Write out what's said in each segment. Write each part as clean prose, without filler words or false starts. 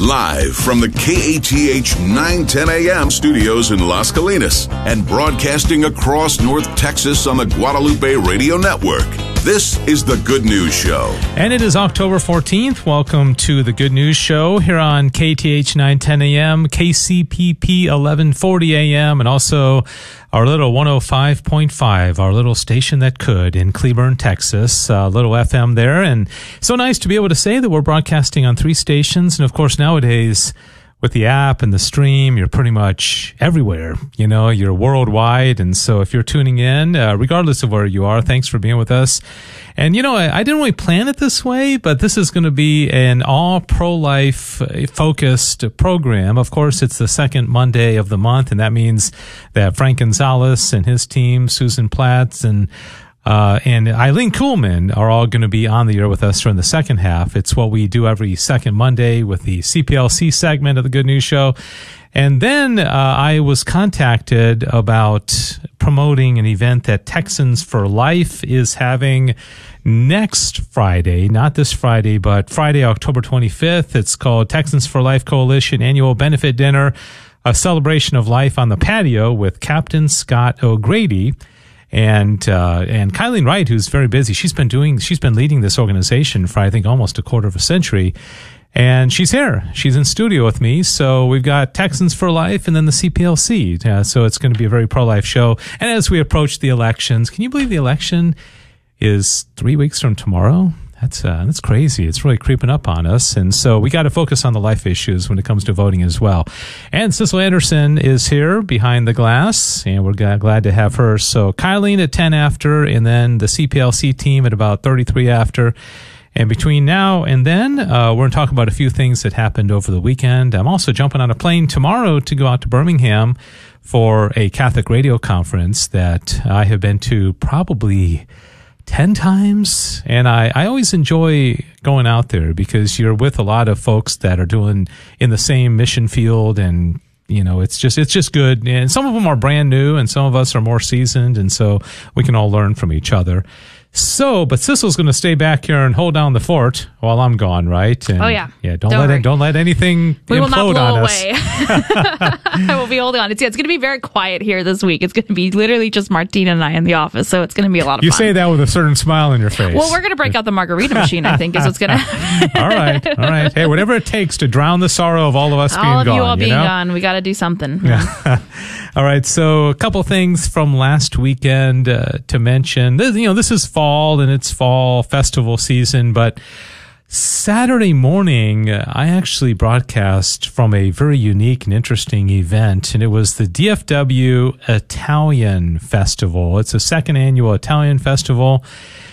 Live from the KATH 910 AM studios in Las Colinas and broadcasting across North Texas on the Guadalupe Radio Network. This is The Good News Show. And it is October 14th. Welcome to The Good News Show here on KATH 910 AM, KCPP 1140 AM, and also our little 105.5, our little station that could in Cleburne, Texas, little FM there. And so nice to be able to say that we're broadcasting on 3 stations. And of course, nowadays, with the app and the stream, you're pretty much everywhere. You know, you're worldwide. And so if you're tuning in, regardless of where you are, thanks for being with us. And, you know, I didn't really plan it this way, but this is going to be an all pro-life focused program. Of course, it's the second Monday of the month, and that means that Frank Gonzalez and his team, Susan Platts and Eileen Kuhlman are all going to be on the air with us during the second half. It's what we do every second Monday with the CPLC segment of the Good News Show. And then I was contacted about promoting an event that Texans for Life is having next Friday, not this Friday, but Friday, October 25th. It's called Texans for Life Coalition Annual Benefit Dinner, a celebration of life on the patio with Captain Scott O'Grady. And Kylene Wright, who's very busy, she's been leading this organization for, I think, almost a quarter of a century. And she's here. She's in studio with me. So we've got Texans for Life and then the CPLC. So it's going to be a very pro-life show. And as we approach the elections, can you believe the election is 3 weeks from tomorrow? That's crazy. It's really creeping up on us. And so we got to focus on the life issues when it comes to voting as well. And Cecil Anderson is here behind the glass, and we're glad to have her. So Kylene at 10 after, and then the CPLC team at about 33 after. And between now and then, we're going to talk about a few things that happened over the weekend. I'm also jumping on a plane tomorrow to go out to Birmingham for a Catholic radio conference that I have been to probably 10 times. And I always enjoy going out there because you're with a lot of folks that are doing in the same mission field, and you know, it's just good. And some of them are brand new and some of us are more seasoned, and so we can all learn from each other. So, but Cecil's going to stay back here and hold down the fort while I'm gone, right? And, yeah. Don't let anything we will not implode blow on away. I will be holding on. It's going to be very quiet here this week. It's going to be literally just Martina and I in the office, so it's going to be a lot of fun. You say that with a certain smile on your face. Well, we're going to break out the margarita machine, I think, is what's going to happen. All right. Hey, whatever it takes to drown the sorrow of all of us being gone. All of you all being gone. We got to do something. Yeah. All right. So a couple things from last weekend to mention. This is fall and it's fall festival season, but Saturday morning, I actually broadcast from a very unique and interesting event, and it was the DFW Italian Festival. It's a second annual Italian festival.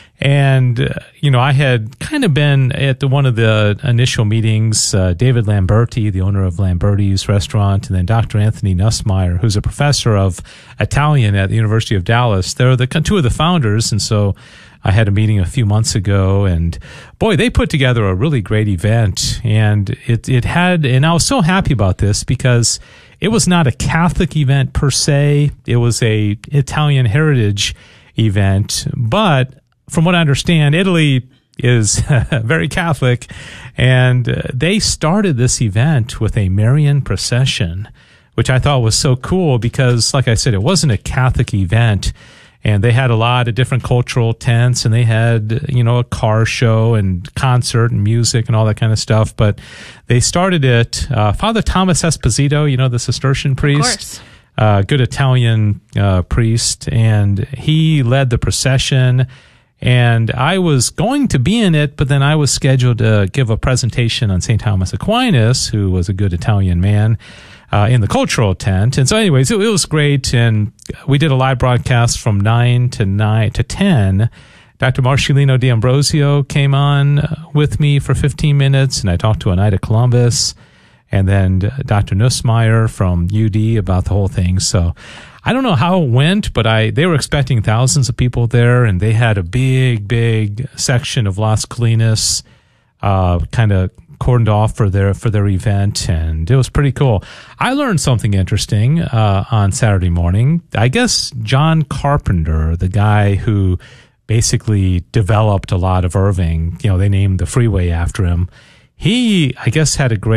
And, I had kind of been at one of the initial meetings, David Lamberti, the owner of Lamberti's restaurant, and then Dr. Anthony Nussmeier, who's a professor of Italian at the University of Dallas. They're two of the founders, and so I had a meeting a few months ago, and boy, they put together a really great event. And and I was so happy about this because it was not a Catholic event per se. It was a Italian heritage event, but from what I understand, Italy is very Catholic, and they started this event with a Marian procession, which I thought was so cool because, like I said, it wasn't a Catholic event, and they had a lot of different cultural tents, and they had, a car show and concert and music and all that kind of stuff, but they started it. Father Thomas Esposito, the Cistercian priest. Of course. Good Italian priest, and he led the procession. And I was going to be in it, but then I was scheduled to give a presentation on St. Thomas Aquinas, who was a good Italian man, in the cultural tent. And so anyways, it was great. And we did a live broadcast from 9 to 10. Dr. Marcelino D'Ambrosio came on with me for 15 minutes, and I talked to Oneida Columbus, and then Dr. Nussmeier from UD about the whole thing. So I don't know how it went, but they were expecting thousands of people there, and they had a big section of Las Colinas kind of cordoned off for their event, and it was pretty cool. I learned something interesting on Saturday morning. I guess John Carpenter, the guy who basically developed a lot of Irving, they named the freeway after him. He, I guess, had a great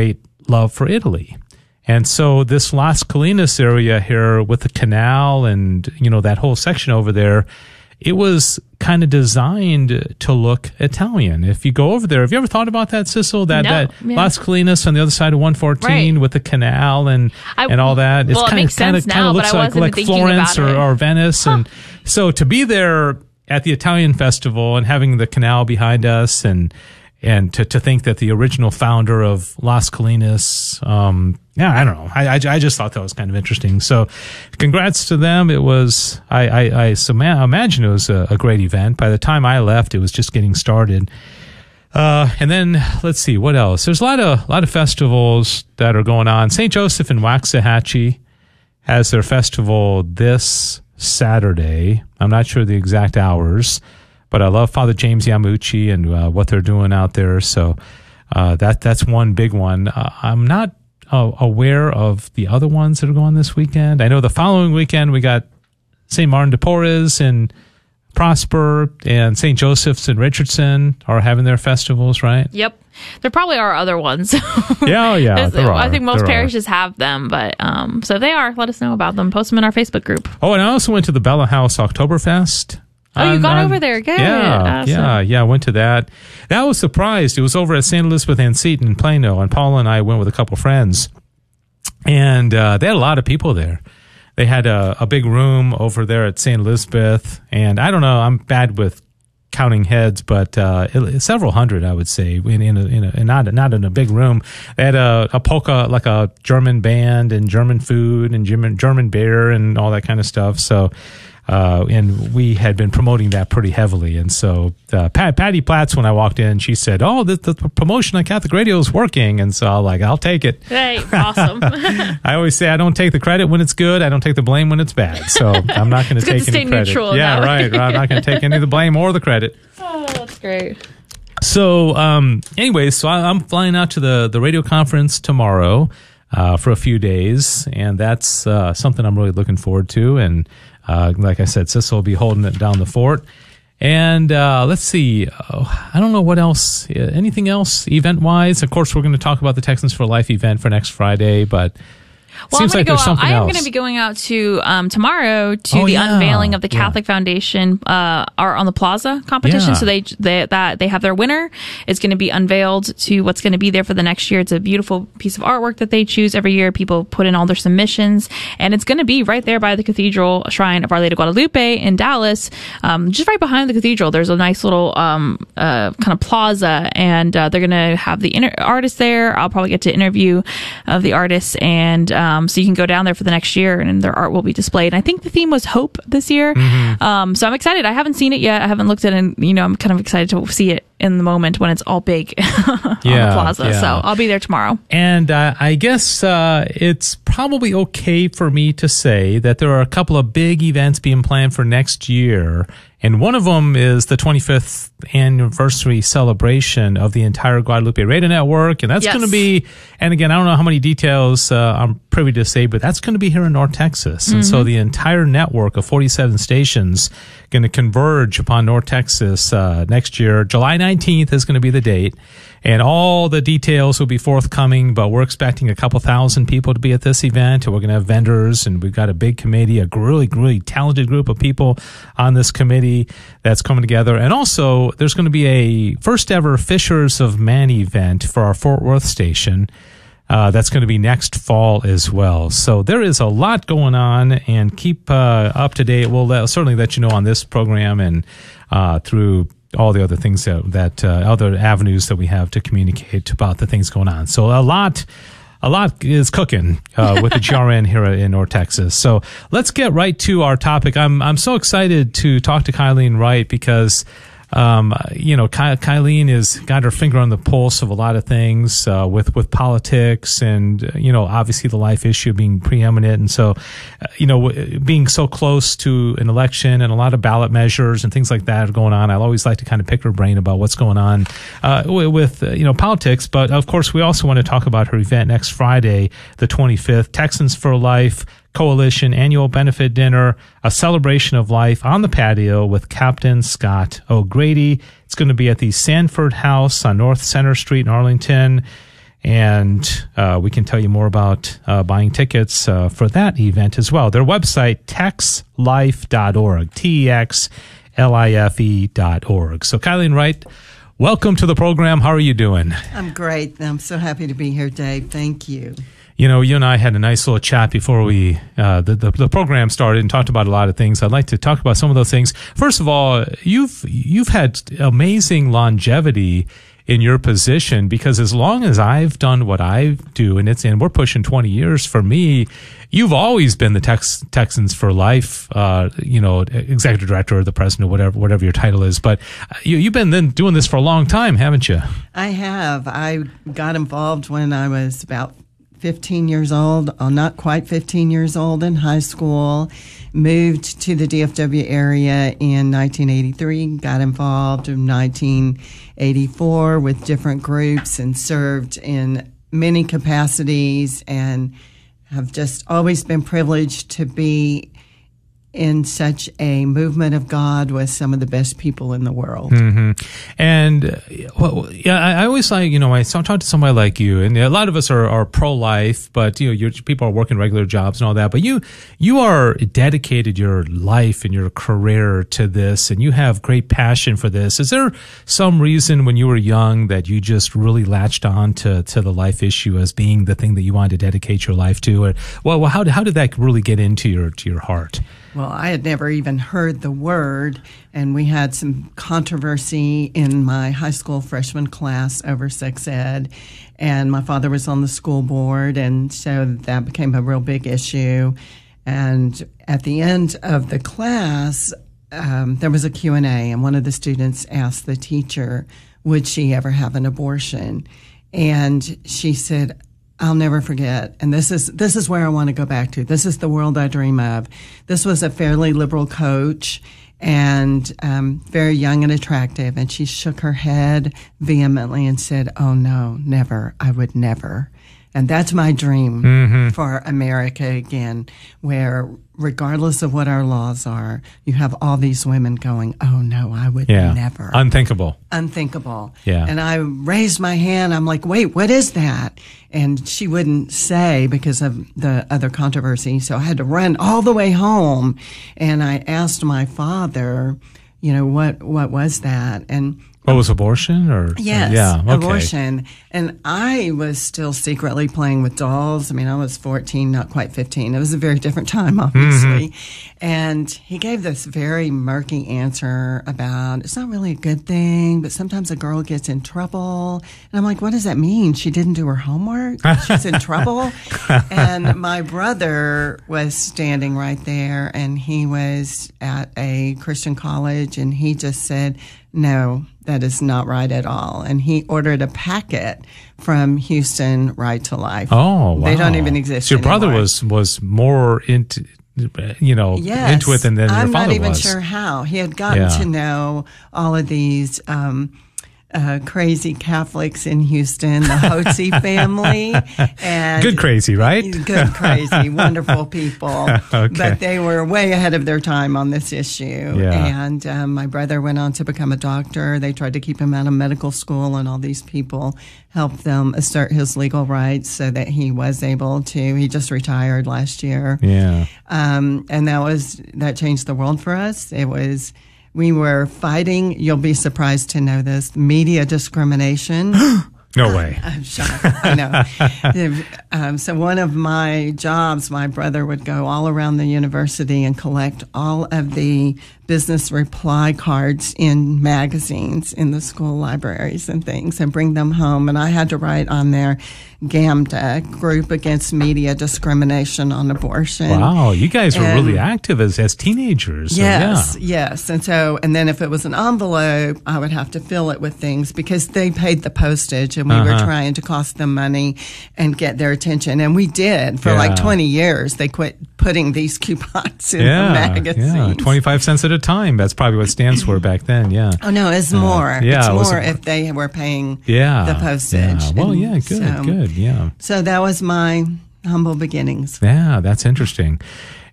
love for Italy. And so this Las Colinas area here with the canal and, that whole section over there, it was kind of designed to look Italian. If you go over there, have you ever thought about that, Sissel? That Las Colinas on the other side of 114 with the canal and all that. It's kind of looks like Florence or Venice. And so to be there at the Italian festival and having the canal behind us and to think that the original founder of Las Colinas, I don't know. I just thought that was kind of interesting. So congrats to them. It was, I imagine it was a great event. By the time I left, it was just getting started. And then let's see, what else? There's a lot of festivals that are going on. St. Joseph in Waxahachie has their festival this Saturday. I'm not sure the exact hours, but I love Father James Yamuchi and what they're doing out there. So that's one big one. I'm not aware of the other ones that are going this weekend. I know the following weekend we got St. Martin de Porres and Prosper, and St. Joseph's and Richardson are having their festivals, right? Yep. There probably are other ones. Yeah, there are. I think most parishes have them, but so if they are, let us know about them. Post them in our Facebook group. Oh, and I also went to the Bella House Oktoberfest. Oh, you got over there. Good. Yeah, awesome. I went to that. I was surprised. It was over at St. Elizabeth Ann Seton in Plano, and Paula and I went with a couple friends. And they had a lot of people there. They had a big room over there at St. Elizabeth, and I don't know, I'm bad with counting heads, but several hundred, I would say, not in a big room. They had a polka, like a German band, and German food, and German beer, and all that kind of stuff. So, and we had been promoting that pretty heavily. And so Patty Platts, when I walked in, she said, the promotion on Catholic Radio is working. And so I'm like, I'll take it. Hey, awesome. I always say I don't take the credit when it's good. I don't take the blame when it's bad. So I'm not going to take any credit. Neutral, yeah, right. I'm not going to take any of the blame or the credit. Oh, that's great. So anyway, so I'm flying out to the radio conference tomorrow for a few days. And that's something I'm really looking forward to. And like I said, Sissel will be holding it down the fort. And let's see. I don't know what else. Anything else event-wise? Of course, we're going to talk about the Texans for Life event for next Friday, but seems like there's something else. I am going to be going out to tomorrow to the unveiling of the Catholic Foundation Art on the Plaza competition. Yeah. So they have their winner. It's going to be unveiled to what's going to be there for the next year. It's a beautiful piece of artwork that they choose every year. People put in all their submissions, and it's going to be right there by the Cathedral Shrine of Our Lady of Guadalupe in Dallas, just right behind the cathedral. There's a nice little kind of plaza, and they're going to have the artist there. I'll probably get to interview the artists, and so you can go down there for the next year, and their art will be displayed. And I think the theme was hope this year. Mm-hmm. So I'm excited. I haven't seen it yet. I haven't looked at it, and I'm kind of excited to see it in the moment when it's all big on the plaza. Yeah. So I'll be there tomorrow. And I guess it's probably okay for me to say that there are a couple of big events being planned for next year. And one of them is the 25th anniversary celebration of the entire Guadalupe Radio Network. And that's going to be, and again, I don't know how many details I'm privy to say, but that's going to be here in North Texas. Mm-hmm. And so the entire network of 47 stations going to converge upon North Texas next year. July 19th is going to be the date. And all the details will be forthcoming, but we're expecting a couple thousand people to be at this event. And we're going to have vendors, and we've got a big committee, a really, really talented group of people on this committee that's coming together. And also, there's going to be a first ever Fishers of Man event for our Fort Worth station. That's going to be next fall as well. So there is a lot going on, and keep up to date. We'll certainly let you know on this program and through all the other things that other avenues that we have to communicate about the things going on. So a lot is cooking with the GRN here in North Texas. So let's get right to our topic. I'm so excited to talk to Kylene Wright because Kylene has got her finger on the pulse of a lot of things with politics and obviously the life issue being preeminent, and so being so close to an election and a lot of ballot measures and things like that are going on. I'll always like to kind of pick her brain about what's going on with politics, but of course we also want to talk about her event next Friday, the 25th, Texans for Life Coalition annual benefit dinner, a celebration of life on the patio with Captain Scott O'Grady. It's going to be at the Sanford House on North Center Street in Arlington. And we can tell you more about buying tickets for that event as well. Their website, texlife.org, texlife.org. So Kylene Wright, welcome to the program. How are you doing? I'm great. I'm so happy to be here, Dave. Thank you. You know, you and I had a nice little chat before we the program started and talked about a lot of things. I'd like to talk about some of those things. First of all, you've had amazing longevity in your position, because as long as I've done what I do, and we're pushing 20 years for me, you've always been the Texans for Life, executive director or the president, whatever your title is. But you've been then doing this for a long time, haven't you? I have. I got involved when I was about 15 years old, not quite 15 years old, in high school, moved to the DFW area in 1983, got involved in 1984 with different groups and served in many capacities, and have just always been privileged to be in such a movement of God with some of the best people in the world. Mm-hmm. And I always like, when I talk to somebody like you, and a lot of us are pro-life, but people are working regular jobs and all that, but you are dedicated your life and your career to this, and you have great passion for this. Is there some reason when you were young that you just really latched on to the life issue as being the thing that you wanted to dedicate your life to? Or how did that really get into your heart? Well, I had never even heard the word, and we had some controversy in my high school freshman class over sex ed, and my father was on the school board, and so that became a real big issue. And at the end of the class, there was a Q&A, and one of the students asked the teacher, would she ever have an abortion? And she said, I'll never forget, and this is where I want to go back to. This is the world I dream of. This was a fairly liberal coach, and very young and attractive, and she shook her head vehemently and said, oh no, never, I would never. And that's my dream for America again, where regardless of what our laws are, you have all these women going, oh no, I would never. Unthinkable. Yeah. And I raised my hand. I'm like, wait, what is that? And she wouldn't say because of the other controversy. So I had to run all the way home. And I asked my father, what was that? And what was abortion? Yes, okay. Abortion. And I was still secretly playing with dolls. I mean, I was 14, not quite 15. It was a very different time, obviously. Mm-hmm. And he gave this very murky answer about it's not really a good thing, but sometimes a girl gets in trouble. And I'm like, what does that mean? She didn't do her homework? She's in trouble? And my brother was standing right there, and he was at a Christian college, and he just said, no, that is not right at all. And he ordered a packet from Houston Right to Life. Oh, wow. They don't even exist So your brother anymore. was more into it than your father was. I'm not even sure how. He had gotten to know all of these crazy Catholics in Houston, the Hotze family. And good crazy, right? Good crazy, wonderful people. Okay. But they were way ahead of their time on this issue. Yeah. And my brother went on to become a doctor. They tried to keep him out of medical school, and all these people helped them assert his legal rights so that he was able to. He just retired last year. Yeah. And that changed the world for us. We were fighting, you'll be surprised to know this, media discrimination. No way. I'm shocked. I know. So one of my jobs, my brother would go all around the university and collect all of the business reply cards in magazines in the school libraries and things and bring them home. And I had to write on there, GAMDA, Group Against Media Discrimination on Abortion. Wow, you guys were really active as teenagers. Yes. And then if it was an envelope, I would have to fill it with things because they paid the postage, and we were trying to cost them money and get their attention. And we did. For like 20 years, they quit putting these coupons in the magazines. Yeah, 25 cents at a time. That's probably what stamps were back then, Oh, no, it's more. It's more if they were paying the postage. Yeah. Well, good, yeah. So that was my humble beginnings. Yeah, that's interesting.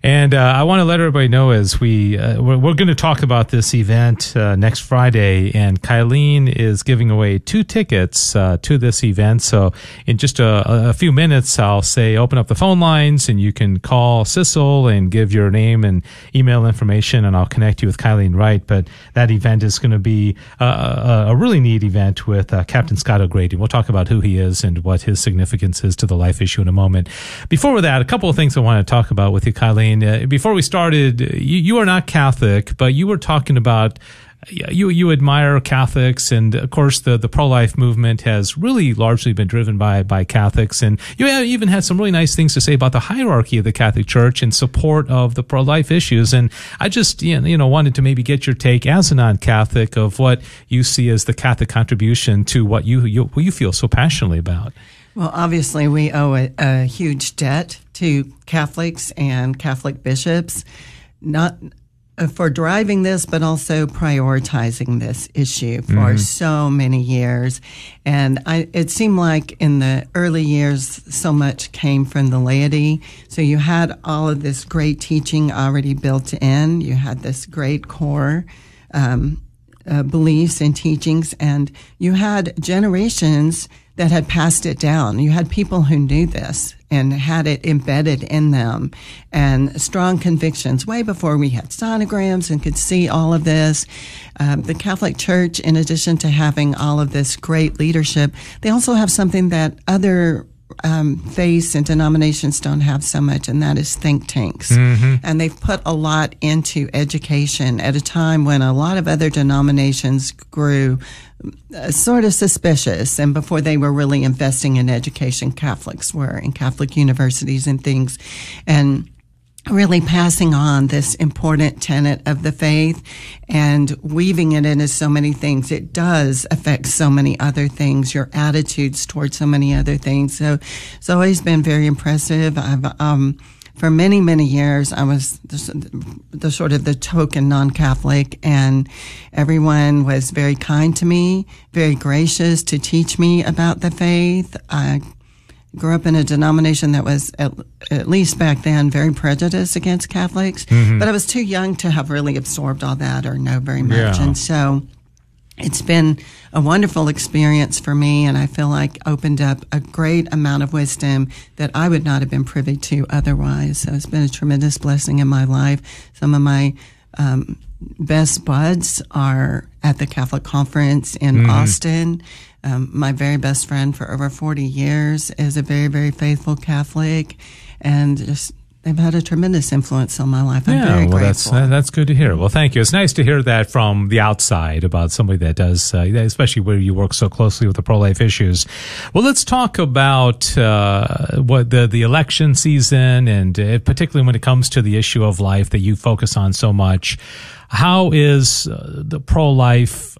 And I want to let everybody know as we're going to talk about this event next Friday, and Kylene is giving away 2 tickets to this event. So in just a few minutes, I'll say open up the phone lines, and you can call Sissel and give your name and email information, and I'll connect you with Kylene Wright. But that event is going to be a really neat event with Captain Scott O'Grady. We'll talk about who he is and what his significance is to the life issue in a moment. Before that, a couple of things I want to talk about with you, Kylene. Before we started, you are not Catholic, but you were talking about you admire Catholics, and of course the pro-life movement has really largely been driven by Catholics, and you even had some really nice things to say about the hierarchy of the Catholic Church in support of the pro-life issues. And I just wanted to maybe get your take as a non-Catholic of what you see as the Catholic contribution to what you feel so passionately about. Well, obviously, we owe a huge debt to Catholics and Catholic bishops, not for driving this, but also prioritizing this issue for so many years. And it seemed like in the early years, so much came from the laity. So you had all of this great teaching already built in. You had this great core beliefs and teachings, and you had generations that had passed it down. You had people who knew this and had it embedded in them, and strong convictions way before we had sonograms and could see all of this. The Catholic Church, in addition to having all of this great leadership, they also have something that other faiths and denominations don't have so much, and that is think tanks. And they've put a lot into education at a time when a lot of other denominations grew sort of suspicious, and before they were really investing in education, Catholics were in Catholic universities and things, and really passing on this important tenet of the faith and weaving it into so many things. It does affect so many other things, your attitudes towards so many other things. So it's always been very impressive. I've, for many, many years, I was the sort of the token non-Catholic, and everyone was very kind to me, very gracious to teach me about the faith. I grew up in a denomination that was, at least back then, very prejudiced against Catholics, but I was too young to have really absorbed all that or know very much. Yeah. And so it's been a wonderful experience for me, and I feel like opened up a great amount of wisdom that I would not have been privy to otherwise. So it's been a tremendous blessing in my life. Some of my best buds are at the Catholic Conference in Austin. My very best friend for over 40 years is a very, very faithful Catholic, and just they've had a tremendous influence on my life. I'm very grateful. That's good to hear. Well, thank you. It's nice to hear that from the outside about somebody that does, especially where you work so closely with the pro-life issues. Well, let's talk about what the election season, and particularly when it comes to the issue of life that you focus on so much. How is the pro-life,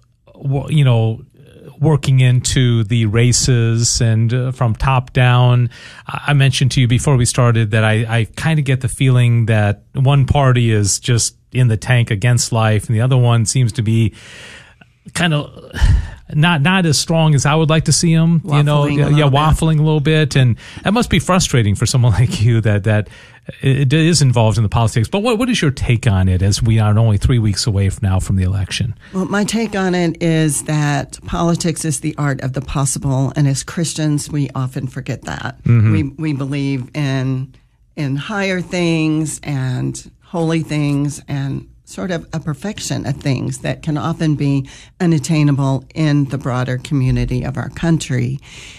working into the races and from top down? I mentioned to you before we started that I kind of get the feeling that one party is just in the tank against life, and the other one seems to be kind of not as strong as I would like to see them. Waffling a little bit, and that must be frustrating for someone like you that it is involved in the politics. But what is your take on it, as we are only 3 weeks away from the election? Well, my take on it is that politics is the art of the possible, and as Christians, we often forget that. We believe in higher things and holy things and sort of a perfection of things that can often be unattainable in the broader community of our country.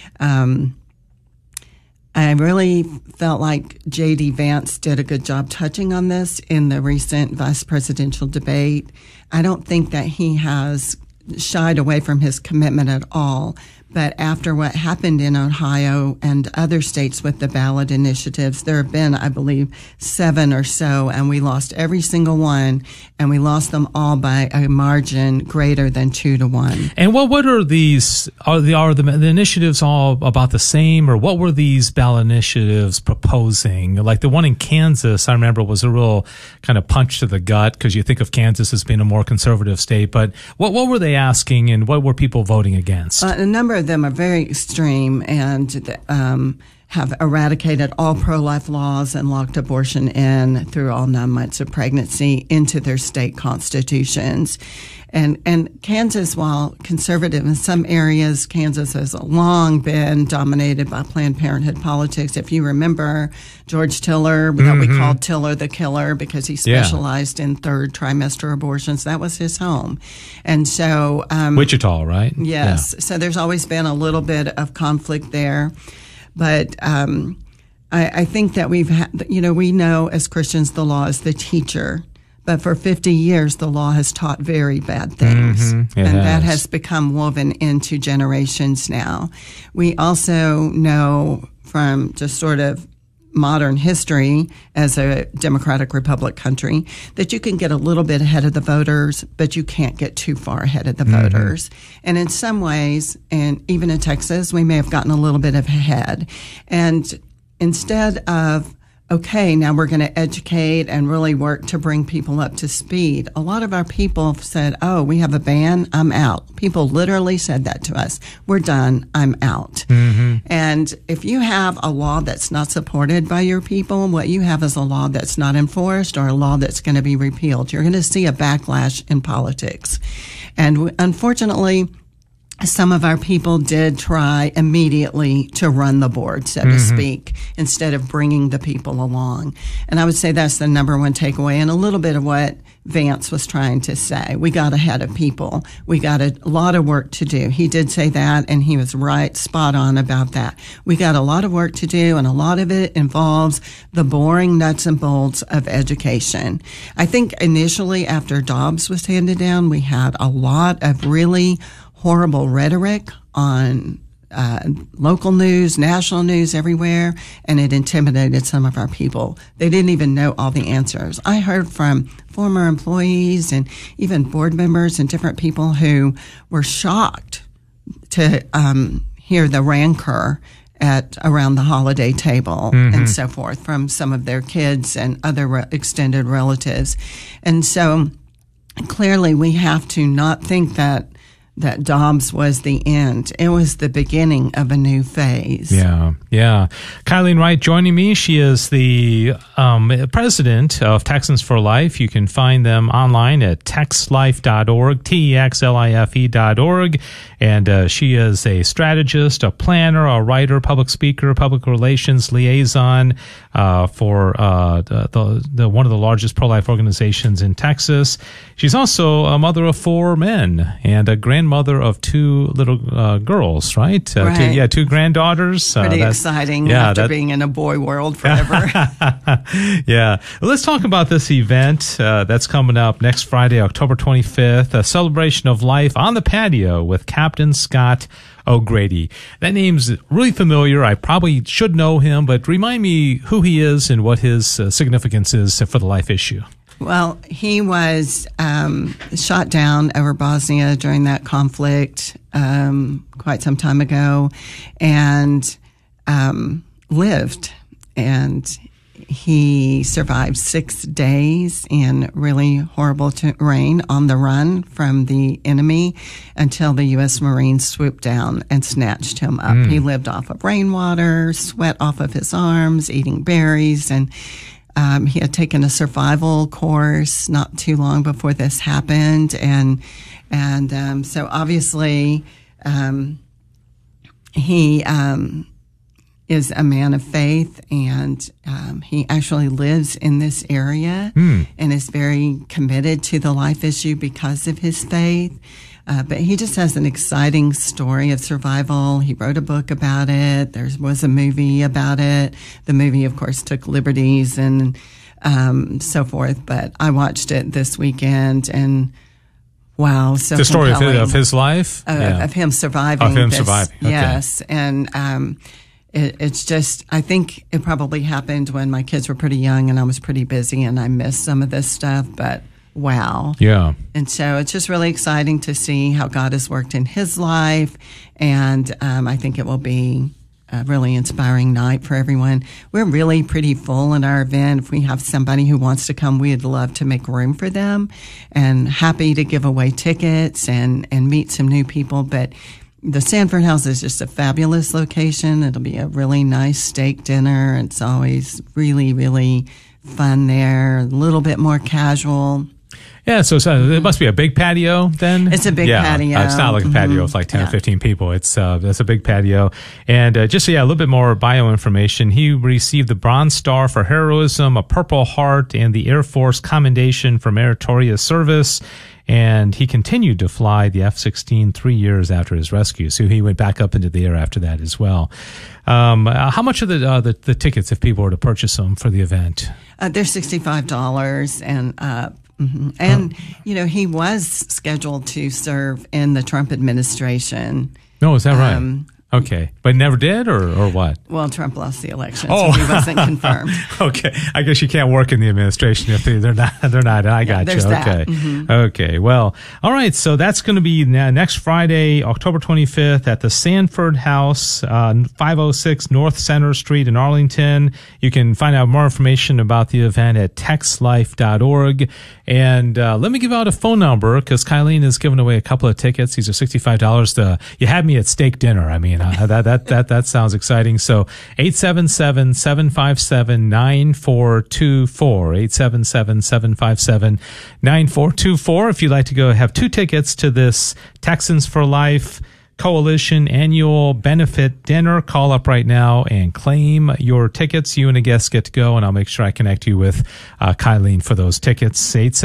I really felt like J.D. Vance did a good job touching on this in the recent vice presidential debate. I don't think that he has shied away from his commitment at all. But after what happened in Ohio and other states with the ballot initiatives, there have been, I believe, 7 or so, and we lost every single one, and we lost them all by a margin greater than 2-1. And what are these? Are the initiatives all about the same, or what were these ballot initiatives proposing? Like the one in Kansas, I remember, was a real kind of punch to the gut, because you think of Kansas as being a more conservative state. But what were they asking, and what were people voting against? A number of them are very extreme and have eradicated all pro-life laws and locked abortion in through all 9 months of pregnancy into their state constitutions. And Kansas, while conservative in some areas, Kansas has long been dominated by Planned Parenthood politics. If you remember George Tiller, that we called Tiller the Killer because he specialized in third trimester abortions, that was his home. And so Wichita, right? Yes. Yeah. So there's always been a little bit of conflict there. But I think that we know as Christians the law is the teacher. But for 50 years, the law has taught very bad things. That has become woven into generations now. We also know from just sort of modern history as a democratic republic country that you can get a little bit ahead of the voters, but you can't get too far ahead of the voters. And in some ways, and even in Texas, we may have gotten a little bit ahead. And instead of okay, now we're going to educate and really work to bring people up to speed, a lot of our people said, oh, we have a ban, I'm out. People literally said that to us. We're done, I'm out. And if you have a law that's not supported by your people, what you have is a law that's not enforced or a law that's going to be repealed. You're going to see a backlash in politics. And unfortunately, some of our people did try immediately to run the board, so to speak, instead of bringing the people along. And I would say that's the number one takeaway and a little bit of what Vance was trying to say. We got ahead of people. We got a lot of work to do. He did say that, and he was right, spot on about that. We got a lot of work to do, and a lot of it involves the boring nuts and bolts of education. I think initially after Dobbs was handed down, we had a lot of really horrible rhetoric on local news, national news, everywhere, and it intimidated some of our people. They didn't even know all the answers. I heard from former employees and even board members and different people who were shocked to hear the rancor around the holiday table and so forth from some of their kids and other extended relatives. And so clearly we have to not think that Dobbs was the end. It was the beginning of a new phase. Yeah. Kylene Wright joining me. She is the president of Texans for Life. You can find them online at texlife.org, texlife.org. And she is a strategist, a planner, a writer, public speaker, public relations liaison for the one of the largest pro-life organizations in Texas. She's also a mother of 4 men and a grandmother of 2 little girls, right? Right. Two granddaughters. Pretty exciting after being in a boy world forever. Yeah. Well, let's talk about this event that's coming up next Friday, October 25th, a celebration of life on the patio with Captain Scott O'Grady. That name's really familiar. I probably should know him, but remind me who he is and what his significance is for the life issue. Well, he was shot down over Bosnia during that conflict quite some time ago and lived. And he survived 6 days in really horrible terrain on the run from the enemy until the U.S. Marines swooped down and snatched him up. He lived off of rainwater, sweat off of his arms, eating berries, and he had taken a survival course not too long before this happened. And so obviously he is a man of faith, and he actually lives in this area and is very committed to the life issue because of his faith. But he just has an exciting story of survival. He wrote a book about it. There was a movie about it. The movie, of course, took liberties and so forth. But I watched it this weekend, and wow, so the story of his life, of him surviving. Of him surviving. Okay. Yes, and it's just, I think it probably happened when my kids were pretty young and I was pretty busy and I missed some of this stuff, but wow. Yeah. And so it's just really exciting to see how God has worked in his life. And I think it will be a really inspiring night for everyone. We're really pretty full in our event. If we have somebody who wants to come, we'd love to make room for them and happy to give away tickets and meet some new people. But the Sanford House is just a fabulous location. It'll be a really nice steak dinner. It's always really, really fun there. A little bit more casual. Yeah, so it must be a big patio then? It's a big patio. It's not like a patio with like 10 or 15 people. That's a big patio. And a little bit more bio information. He received the Bronze Star for heroism, a Purple Heart, and the Air Force Commendation for meritorious service. And he continued to fly the F-16 3 years after his rescue. So he went back up into the air after that as well. How much are the tickets if people were to purchase them for the event? They're $65 and up. Mm-hmm. And, he was scheduled to serve in the Trump administration. No, is that right? Okay. But never did or what? Well, Trump lost the election, so he wasn't confirmed. Okay. I guess you can't work in the administration if they're not. I got you. Okay. That. Mm-hmm. Okay. Well, all right. So that's going to be next Friday, October 25th at the Sanford House, 506 North Center Street in Arlington. You can find out more information about the event at texlife.org. And let me give out a phone number because Kylene has given away a couple of tickets. These are $65. You had me at steak dinner. I mean, that sounds exciting. So 877-757-9424, 877-757-9424. If you'd like to go have 2 tickets to this Texans for Life Coalition annual benefit dinner, call up right now and claim your tickets. You and a guest get to go, and I'll make sure I connect you with Kylene for those tickets.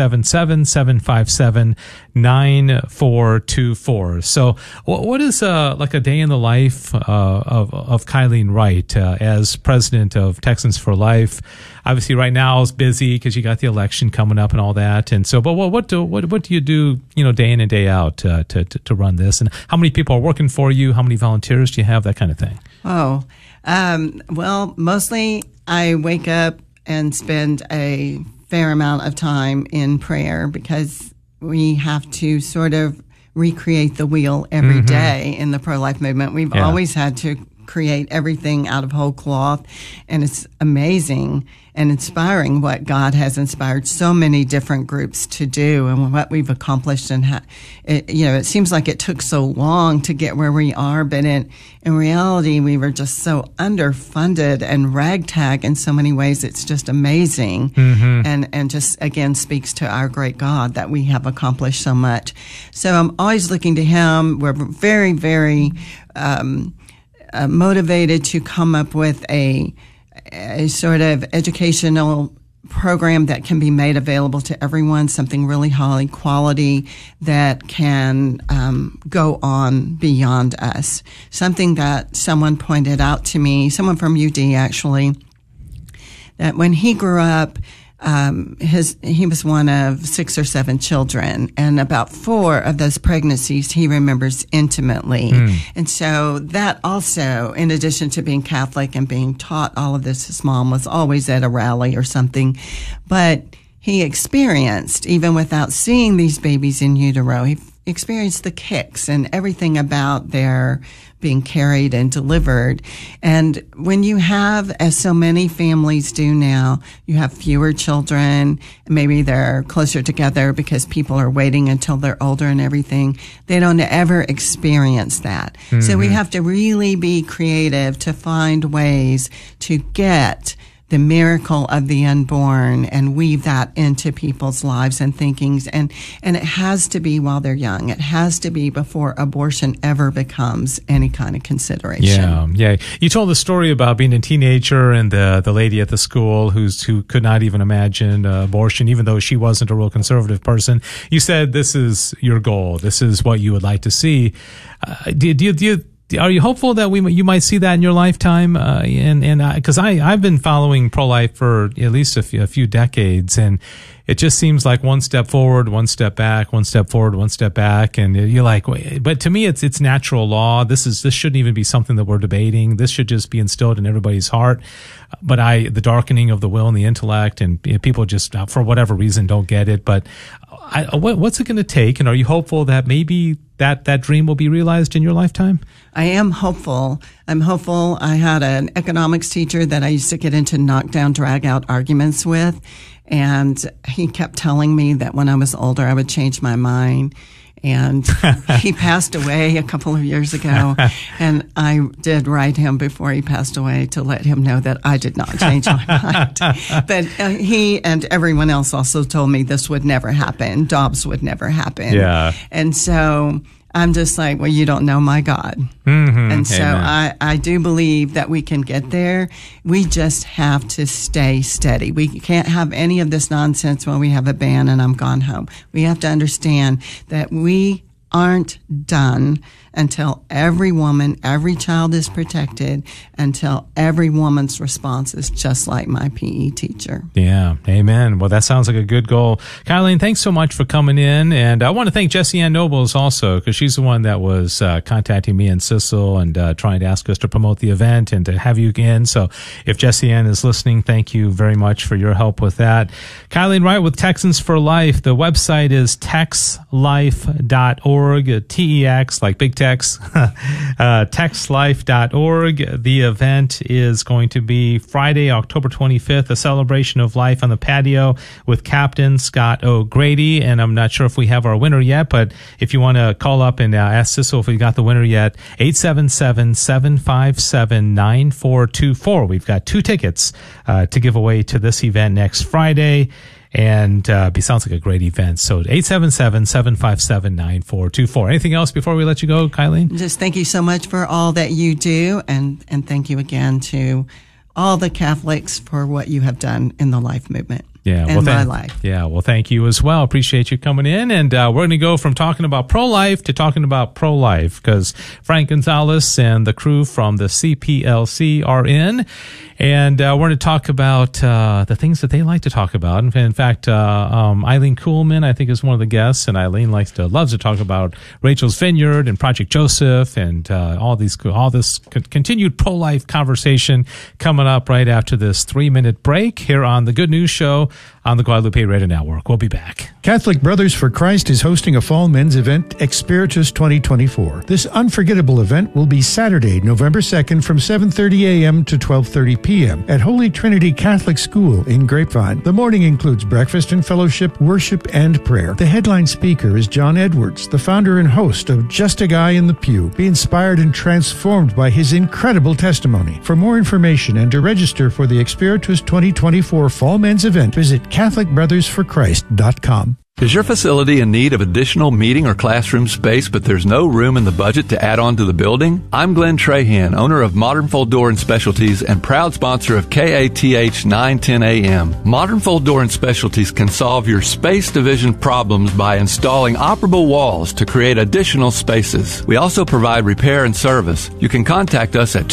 877-757-9424. So what is like a day in the life of Kylene Wright as president of Texans for Life? Obviously, right now is busy because you got the election coming up and all that. And so, but what do you do, day in and day out to run this? And how many people are working for you? How many volunteers do you have? That kind of thing. Oh, well, mostly I wake up and spend a fair amount of time in prayer because we have to sort of recreate the wheel every day in the pro-life movement. We've always had to create everything out of whole cloth, and it's amazing and inspiring what God has inspired so many different groups to do and what we've accomplished. And it seems like it took so long to get where we are, but in reality, we were just so underfunded and ragtag in so many ways. It's just amazing, and just again speaks to our great God that we have accomplished so much. So I'm always looking to Him. We're very, very motivated to come up with a sort of educational program that can be made available to everyone, something really high quality that can go on beyond us. Something that someone pointed out to me, someone from UD actually, that when he grew up, he was one of 6 or 7 children, and about 4 of those pregnancies he remembers intimately. And so that also, in addition to being Catholic and being taught all of this, his mom was always at a rally or something, but he experienced, even without seeing these babies in utero, he experienced the kicks and everything about their being carried and delivered. And when you have, as so many families do now, you have fewer children, maybe they're closer together because people are waiting until they're older and everything, they don't ever experience that. So we have to really be creative to find ways to get the miracle of the unborn and weave that into people's lives and thinkings. And it has to be while they're young. It has to be before abortion ever becomes any kind of consideration. Yeah. You told the story about being a teenager and the lady at the school who could not even imagine abortion, even though she wasn't a real conservative person. You said this is your goal. This is what you would like to see. Are you hopeful that you might see that in your lifetime? Because I've been following pro-life for at least a few decades, and it just seems like one step forward, one step back, one step forward, one step back, and you're like, wait, but to me, it's natural law. This shouldn't even be something that we're debating. This should just be instilled in everybody's heart. But the darkening of the will and the intellect, and people just for whatever reason don't get it. But what's it going to take? And are you hopeful that maybe that dream will be realized in your lifetime? I am hopeful. I'm hopeful. I had an economics teacher that I used to get into knockdown, drag out arguments with. And he kept telling me that when I was older, I would change my mind. And he passed away a couple of years ago. And I did write him before he passed away to let him know that I did not change my mind. But he and everyone else also told me this would never happen. Dobbs would never happen. Yeah. And so I'm just like, well, you don't know my God. Mm-hmm. And so Amen. I do believe that we can get there. We just have to stay steady. We can't have any of this nonsense when we have a band and I'm gone home. We have to understand that we aren't done until every woman, every child is protected, until every woman's response is just like my PE teacher. Yeah, amen. Well, that sounds like a good goal. Kylene, thanks so much for coming in. And I want to thank Jessie Ann Nobles also, because she's the one that was contacting me and Sissel and trying to ask us to promote the event and to have you in. So if Jessie Ann is listening, thank you very much for your help with that. Kylene Wright with Texans for Life. The website is texlife.org, TEX, like big text, texlife.org. The event is going to be Friday, October 25th, a celebration of life on the patio with Captain Scott O'Grady. And I'm not sure if we have our winner yet, but if you want to call up and ask Sissel if we got the winner yet, 877-757-9424. We've got 2 tickets to give away to this event next Friday. And it sounds like a great event. So 877-757-9424. Anything else before we let you go, Kylene? Just thank you so much for all that you do. And thank you again to all the Catholics for what you have done in the life movement. Yeah, in my life. Yeah, well, thank you as well. Appreciate you coming in. And we're going to go from talking about pro-life to talking about pro-life because Frank Gonzalez and the crew from the CPLC are in. And we're going to talk about the things that they like to talk about. In fact, Eileen Kuhlman, I think, is one of the guests, and Eileen loves to talk about Rachel's Vineyard and Project Joseph and all this continued pro-life conversation coming up right after this 3-minute break here on the Good News Show on the Guadalupe Radio Network. We'll be back. Catholic Brothers for Christ is hosting a fall men's event, Experitus 2024. This unforgettable event will be Saturday, November 2nd from 7:30 a.m. to 12:30 p.m. at Holy Trinity Catholic School in Grapevine. The morning includes breakfast and fellowship, worship, and prayer. The headline speaker is John Edwards, the founder and host of Just a Guy in the Pew. Be inspired and transformed by his incredible testimony. For more information and to register for the Experitus 2024 Fall Men's Event, visit CatholicBrothersForChrist.com. Is your facility in need of additional meeting or classroom space, but there's no room in the budget to add on to the building? I'm Glenn Trahan, owner of Modern Fold Door and Specialties and proud sponsor of KATH 910 AM. Modern Fold Door and Specialties can solve your space division problems by installing operable walls to create additional spaces. We also provide repair and service. You can contact us at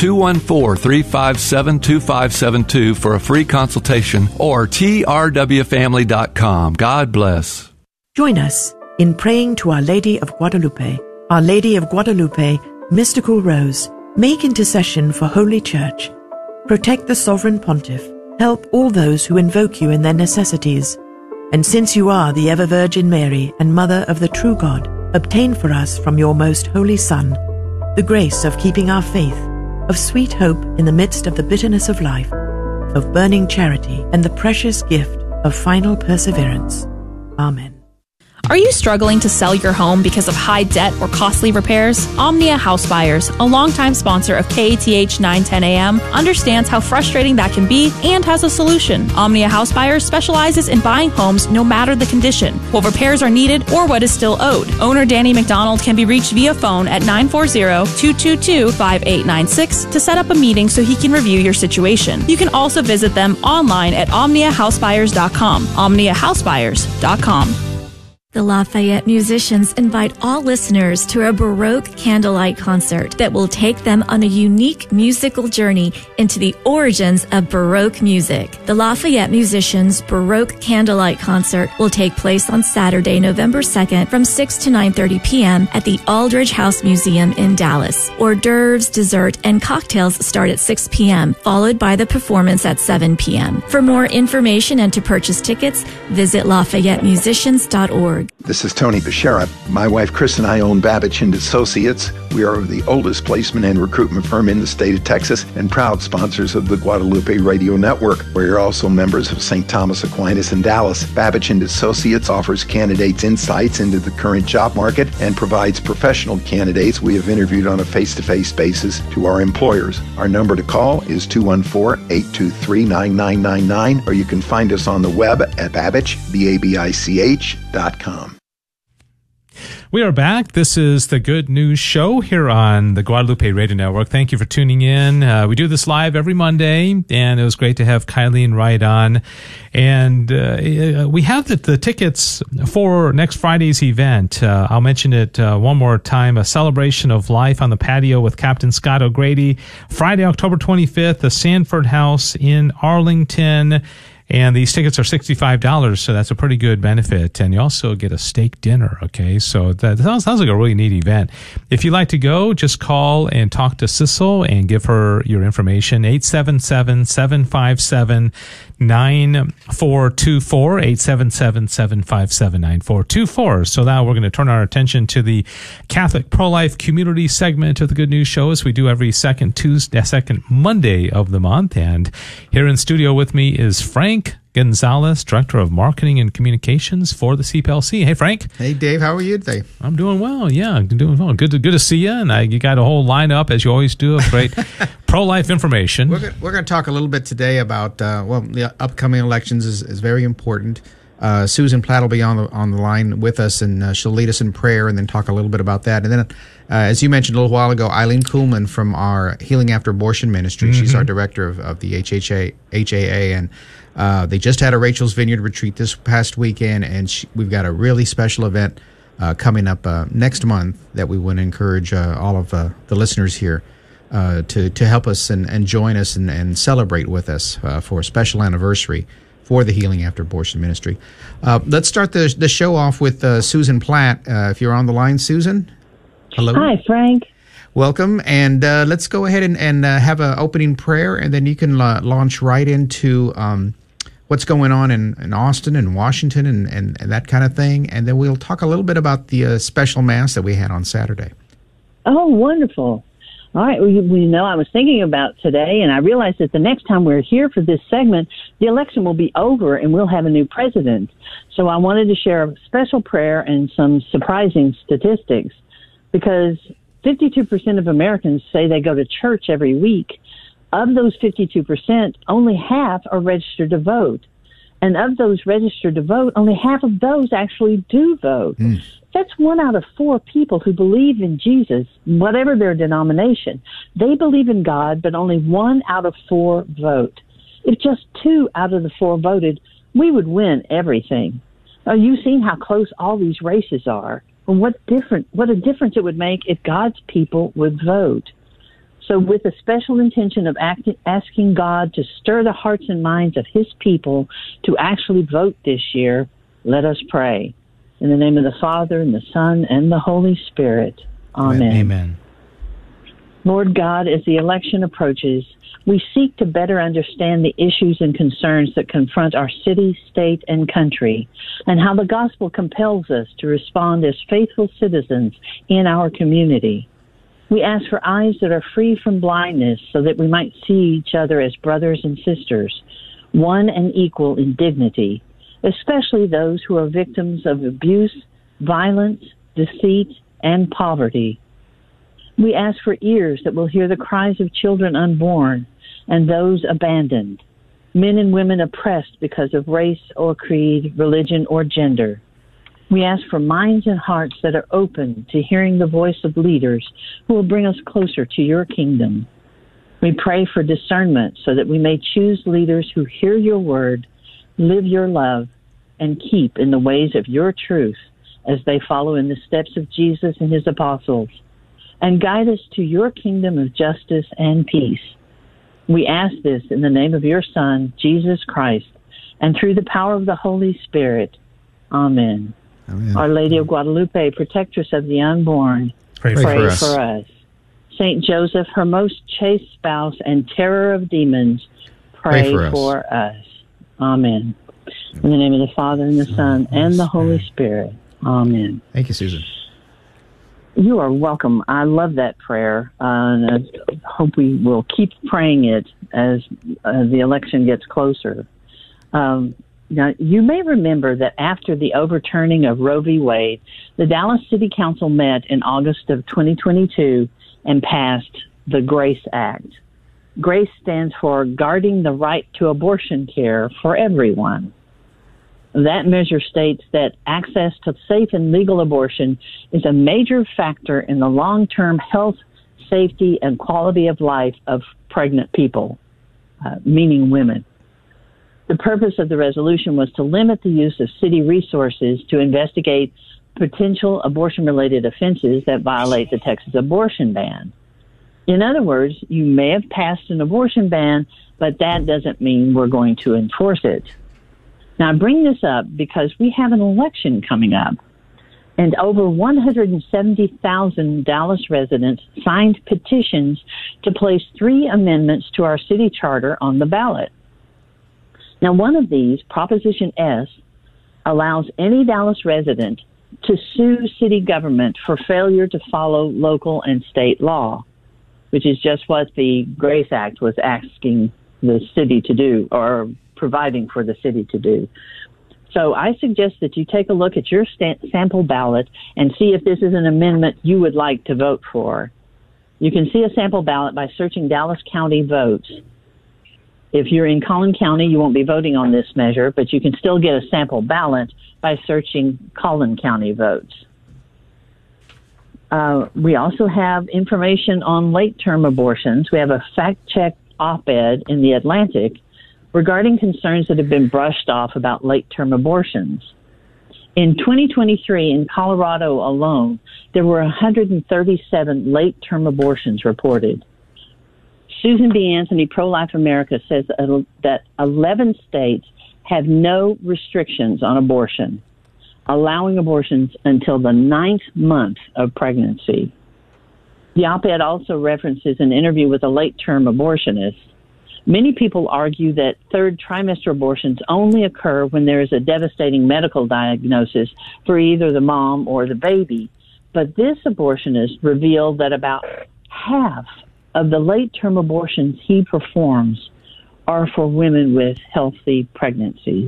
214-357-2572 for a free consultation or trwfamily.com. God bless. Join us in praying to Our Lady of Guadalupe. Our Lady of Guadalupe, Mystical Rose, make intercession for Holy Church. Protect the Sovereign Pontiff. Help all those who invoke you in their necessities. And since you are the ever-Virgin Mary and Mother of the true God, obtain for us from your most holy Son the grace of keeping our faith, of sweet hope in the midst of the bitterness of life, of burning charity, and the precious gift of final perseverance. Amen. Are you struggling to sell your home because of high debt or costly repairs? Omnia House Buyers, a longtime sponsor of KATH 910 AM, understands how frustrating that can be and has a solution. Omnia House Buyers specializes in buying homes no matter the condition, what repairs are needed, or what is still owed. Owner Danny McDonald can be reached via phone at 940-222-5896 to set up a meeting so he can review your situation. You can also visit them online at omniahousebuyers.com. omniahousebuyers.com. The Lafayette musicians invite all listeners to a Baroque candlelight concert that will take them on a unique musical journey into the origins of Baroque music. The Lafayette musicians' Baroque candlelight concert will take place on Saturday, November 2nd from 6 to 9:30 p.m. at the Aldridge House Museum in Dallas. Hors d'oeuvres, dessert, and cocktails start at 6 p.m., followed by the performance at 7 p.m. For more information and to purchase tickets, visit LafayetteMusicians.org. This is Tony Bechara. My wife Chris and I own Babbage & Associates. We are the oldest placement and recruitment firm in the state of Texas and proud sponsors of the Guadalupe Radio Network. We're also members of St. Thomas Aquinas in Dallas. Babbage & Associates offers candidates insights into the current job market and provides professional candidates we have interviewed on a face-to-face basis to our employers. Our number to call is 214-823-9999, or you can find us on the web at babbage.com. We are back. This is the Good News Show here on the Guadalupe Radio Network. Thank you for tuning in. We do this live every Monday, and it was great to have Kylene Wright on. And we have the tickets for next Friday's event. I'll mention it one more time. A celebration of life on the patio with Captain Scott O'Grady. Friday, October 25th, the Sanford House in Arlington. And these tickets are $65, so that's a pretty good benefit. And you also get a steak dinner, okay? So that sounds like a really neat event. If you'd like to go, just call and talk to Sissel and give her your information, 877-757-9424, 877-757-9424. So now we're going to turn our attention to the Catholic Pro-Life Community segment of the Good News Show, as we do every second Monday of the month. And here in studio with me is Frank Gonzalez, Director of Marketing and Communications for the CPLC. Hey, Frank. Hey, Dave. How are you today? I'm doing well. Yeah, I'm doing well. Good to see you. And you got a whole lineup, as you always do, of great pro-life information. We're going to talk a little bit today about, the upcoming elections is very important. Susan Platt will be on the line with us, and she'll lead us in prayer and then talk a little bit about that. And then, as you mentioned a little while ago, Eileen Kuhlman from our Healing After Abortion Ministry. Mm-hmm. She's our director of the HAA, and they just had a Rachel's Vineyard retreat this past weekend, and we've got a really special event coming up next month that we want to encourage all of the listeners here to help us and join us and celebrate with us for a special anniversary for the Healing After Abortion Ministry. Let's start the show off with Susan Platt. If you're on the line, Susan. Hello. Hi, Frank. Welcome, and let's go ahead and have an opening prayer, and then you can launch right into what's going on in Austin and Washington and that kind of thing, and then we'll talk a little bit about the special Mass that we had on Saturday. Oh, wonderful. All right, we know I was thinking about today, and I realized that the next time we're here for this segment, the election will be over and we'll have a new president. So I wanted to share a special prayer and some surprising statistics, because 52% of Americans say they go to church every week. Of those 52%, only half are registered to vote. And of those registered to vote, only half of those actually do vote. Mm. That's 1 out of 4 people who believe in Jesus, whatever their denomination. They believe in God, but only 1 out of 4 vote. If just 2 out of the 4 voted, we would win everything. You've seen how close all these races are. And what a difference it would make if God's people would vote. So with the special intention of asking God to stir the hearts and minds of his people to actually vote this year, let us pray. In the name of the Father, and the Son, and the Holy Spirit. Amen. Amen. Lord God, as the election approaches, we seek to better understand the issues and concerns that confront our city, state, and country, and how the gospel compels us to respond as faithful citizens in our community. We ask for eyes that are free from blindness so that we might see each other as brothers and sisters, one and equal in dignity, especially those who are victims of abuse, violence, deceit, and poverty. We ask for ears that will hear the cries of children unborn and those abandoned, men and women oppressed because of race or creed, religion or gender. We ask for minds and hearts that are open to hearing the voice of leaders who will bring us closer to your kingdom. We pray for discernment so that we may choose leaders who hear your word, live your love, and keep in the ways of your truth as they follow in the steps of Jesus and his apostles, and guide us to your kingdom of justice and peace. We ask this in the name of your Son, Jesus Christ, and through the power of the Holy Spirit. Amen. Amen. Our Lady of Guadalupe, protectress of the unborn, pray for us. Saint Joseph, her most chaste spouse and terror of demons, pray for us. Amen. In the name of the Father, and the Son, and the Holy Spirit. Amen. Thank you, Susan. You are welcome. I love that prayer, and I hope we will keep praying it as the election gets closer. Now, you may remember that after the overturning of Roe v. Wade, the Dallas City Council met in August of 2022 and passed the GRACE Act. GRACE stands for Guarding the Right to Abortion Care for Everyone. That measure states that access to safe and legal abortion is a major factor in the long-term health, safety, and quality of life of pregnant people, meaning women. The purpose of the resolution was to limit the use of city resources to investigate potential abortion-related offenses that violate the Texas abortion ban. In other words, you may have passed an abortion ban, but that doesn't mean we're going to enforce it. Now, I bring this up because we have an election coming up, and over 170,000 Dallas residents signed petitions to place 3 amendments to our city charter on the ballot. Now, one of these, Proposition S, allows any Dallas resident to sue city government for failure to follow local and state law, which is just what the GRACE Act was asking the city to do, or providing for the city to do. So I suggest that you take a look at your sample ballot and see if this is an amendment you would like to vote for. You can see a sample ballot by searching Dallas County votes. If you're in Collin County, you won't be voting on this measure, but you can still get a sample ballot by searching Collin County votes. We also have information on late-term abortions. We have a fact-check op-ed in The Atlantic regarding concerns that have been brushed off about late-term abortions. In 2023, in Colorado alone, there were 137 late-term abortions reported. Susan B. Anthony, Pro-Life America, says that 11 states have no restrictions on abortion, allowing abortions until the 9th month of pregnancy. The op-ed also references an interview with a late-term abortionist. Many people argue that third trimester abortions only occur when there is a devastating medical diagnosis for either the mom or the baby. But this abortionist revealed that about half of the late-term abortions he performs are for women with healthy pregnancies.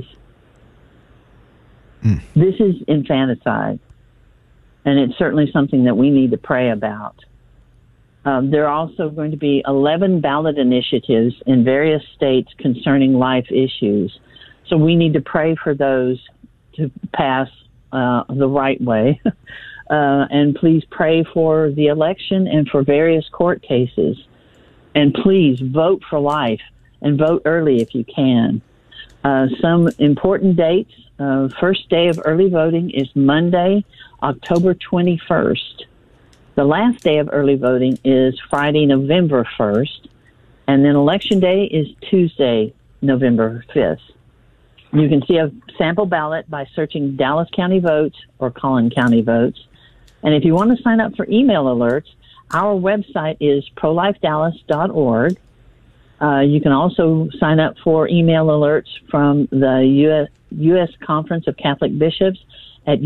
This is infanticide, and it's certainly something that we need to pray about. There are also going to be 11 ballot initiatives in various states concerning life issues. So we need to pray for those to pass the right way. And please pray for the election and for various court cases. And please vote for life and vote early if you can. Some important dates. First day of early voting is Monday, October 21st. The last day of early voting is Friday, November 1st. And then Election Day is Tuesday, November 5th. You can see a sample ballot by searching Dallas County Votes or Collin County Votes. And if you want to sign up for email alerts, our website is prolifedallas.org. You can also sign up for email alerts from the U.S. Conference of Catholic Bishops at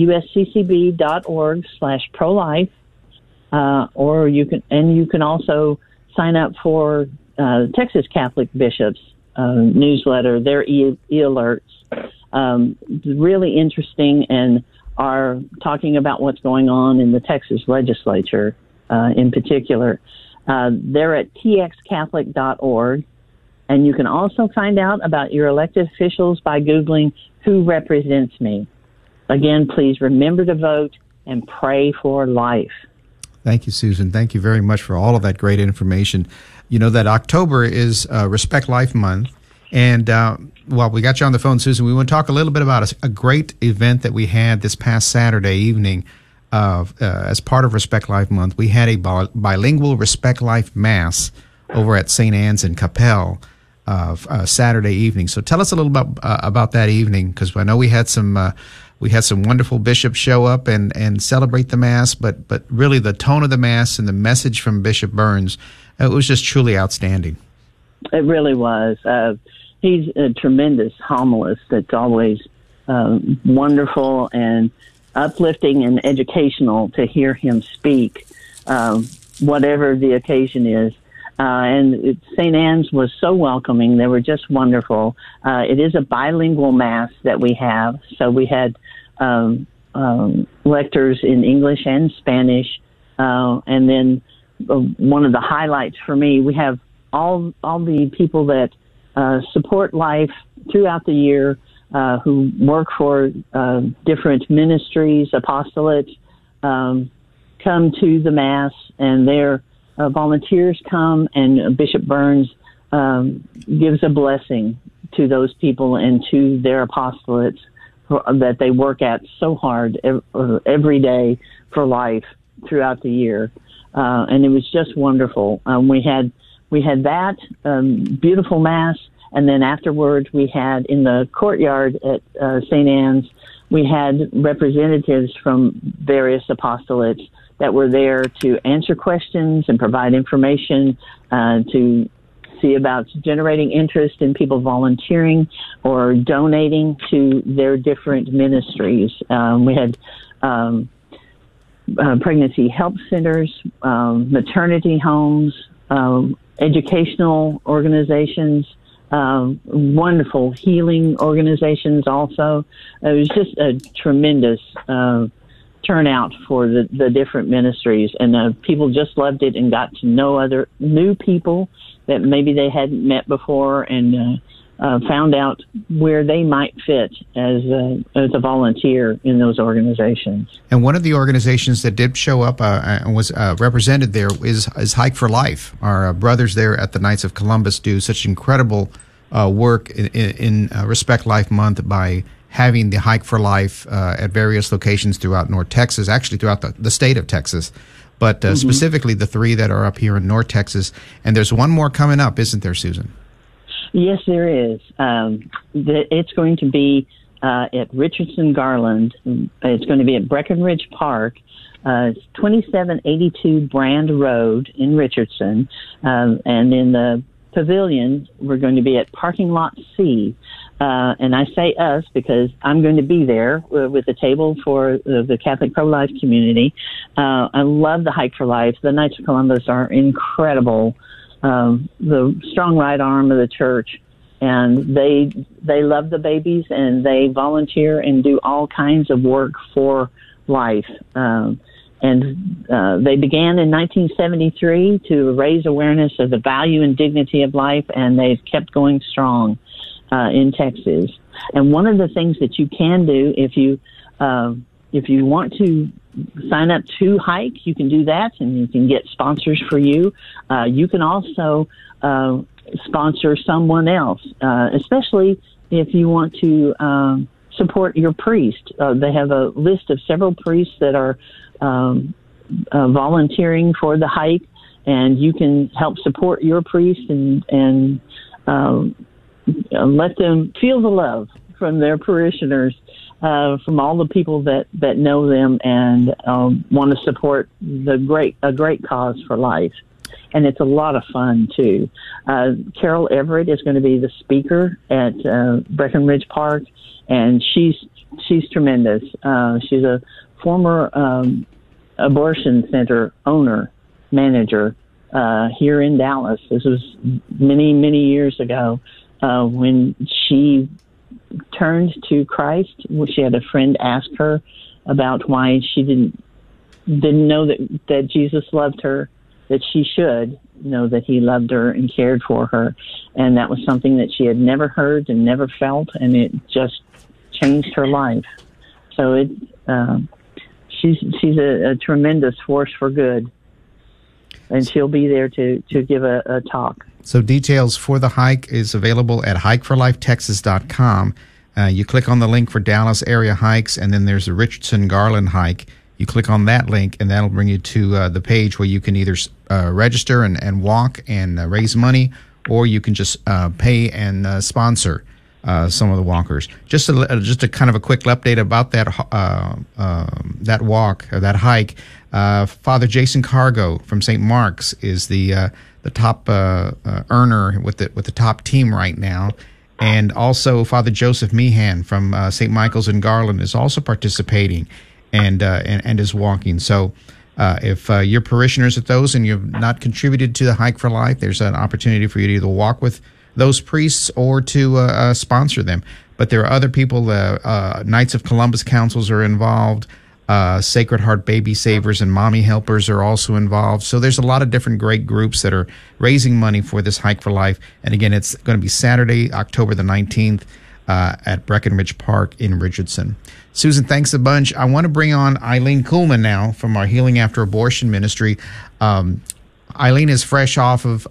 usccb.org/prolife. Or you can also sign up for Texas Catholic Bishops newsletter, their e-alerts. Really interesting, and are talking about what's going on in the Texas legislature in particular. They're at txcatholic.org, and you can also find out about your elected officials by Googling Who Represents Me. Again, please remember to vote and pray for life. Thank you, Susan. Thank you very much for all of that great information. You know that October is Respect Life Month. And while we got you on the phone, Susan, we want to talk a little bit about a great event that we had this past Saturday evening as part of Respect Life Month. We had a bilingual Respect Life Mass over at St. Anne's in Capel Saturday evening. So tell us a little about that evening, because I know we had some wonderful bishops show up and celebrate the Mass, but really the tone of the Mass and the message from Bishop Burns, it was just truly outstanding. It really was. He's a tremendous homilist that's always wonderful, and uplifting and educational to hear him speak, whatever the occasion is. And St. Anne's was so welcoming. They were just wonderful. It is a bilingual Mass that we have. So we had lectors in English and Spanish. And then one of the highlights for me, we have all the people that support life throughout the year, who work for different ministries, apostolates, come to the Mass, and their volunteers come, and Bishop Burns gives a blessing to those people and to their apostolates that they work at so hard every day for life throughout the year. And it was just wonderful. We had that beautiful Mass, and then afterwards we had in the courtyard at St. Anne's, we had representatives from various apostolates that were there to answer questions and provide information, to see about generating interest in people volunteering or donating to their different ministries. We had pregnancy help centers, maternity homes, educational organizations, wonderful healing organizations also. It was just a tremendous turnout for the different ministries, and people just loved it and got to know other new people that maybe they hadn't met before, and found out where they might fit as a volunteer in those organizations. And one of the organizations that did show up and was represented there is Hike for Life. Our brothers there at the Knights of Columbus do such incredible work in Respect Life Month by having the Hike for Life at various locations throughout North Texas, actually throughout the state of Texas, but specifically the three that are up here in North Texas. And there's one more coming up, isn't there, Susan? Yes, there is. It's going to be at Richardson Garland. It's going to be at Breckenridge Park. It's 2782 Brand Road in Richardson. And in the pavilion, we're going to be at Parking Lot C. And I say us because I'm going to be there with a table for the Catholic pro-life community. I love the Hike for Life. The Knights of Columbus are incredible. The strong right arm of the church, and they love the babies, and they volunteer and do all kinds of work for life. And they began in 1973 to raise awareness of the value and dignity of life, and they've kept going strong in Texas. And one of the things that you can do if you want to sign up to hike, you can do that, and you can get sponsors for you. You can also sponsor someone else, especially if you want to support your priest. They have a list of several priests that are volunteering for the hike, and you can help support your priest and let them feel the love from their parishioners, from all the people that know them and want to support a great cause for life. And it's a lot of fun too. Carol Everett is going to be the speaker at Breckenridge Park, and she's tremendous. She's a former abortion center manager here in Dallas. This was many, many years ago when she turned to Christ. She had a friend ask her about why she didn't know that Jesus loved her, that she should know that he loved her and cared for her. And that was something that she had never heard and never felt, and it just changed her life. So she's a tremendous force for good, and she'll be there to give a talk. So details for the hike is available at hikeforlifetexas.com. You click on the link for Dallas area hikes, and then there's a Richardson Garland hike. You click on that link, and that'll bring you to the page where you can either register and walk and raise money, or you can just pay and sponsor some of the walkers. Just a kind of a quick update about that walk or that hike. Father Jason Cargo from St. Mark's is the top earner with the top team right now. And also Father Joseph Meehan from St. Michael's in Garland is also participating. and is walking. So if your parishioners at those and you've not contributed to the Hike for Life, there's an opportunity for you to either walk with those priests or to sponsor them. But there are other people, Knights of Columbus councils are involved, Sacred Heart Baby Savers and Mommy Helpers are also involved. So there's a lot of different great groups that are raising money for this Hike for Life. And again, it's going to be Saturday, October the 19th at Breckenridge Park in Richardson. Susan, thanks a bunch. I want to bring on Eileen Kuhlman now from our Healing After Abortion Ministry. Eileen is fresh off of